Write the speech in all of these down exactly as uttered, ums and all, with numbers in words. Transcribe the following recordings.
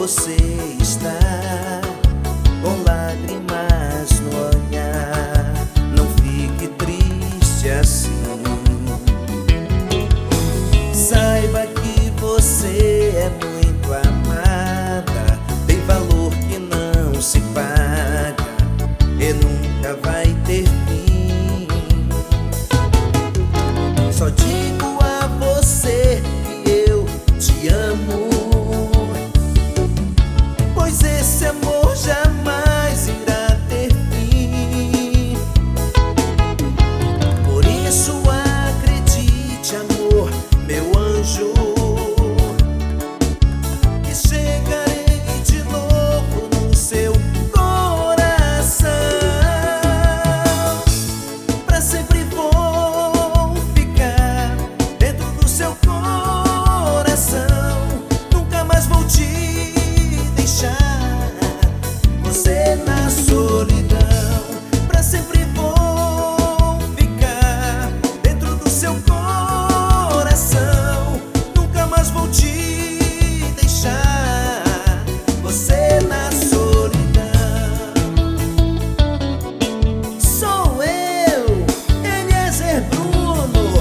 você está com lágrimas no olhar. Não fique triste assim. Saiba que você é muito amada, tem valor que não se paga e nunca vai ter fim. Só digo a você que eu te amo, pois esse amor jamais irá ter fim. Por isso acredite, amor, meu anjo, que chegarei de novo no seu coração. Pra sempre vou ficar dentro do seu coração. Nunca mais vou te deixar você na solidão. Pra sempre vou ficar dentro do seu coração. Nunca mais vou te deixar você na solidão. Sou eu, Eliezer Bruno.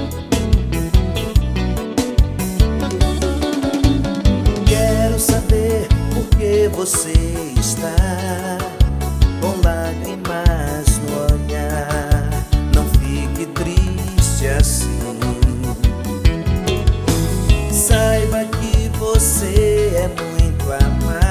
Quero saber por que você está com lágrimas no olhar. Não fique triste assim. Saiba que você é muito amada,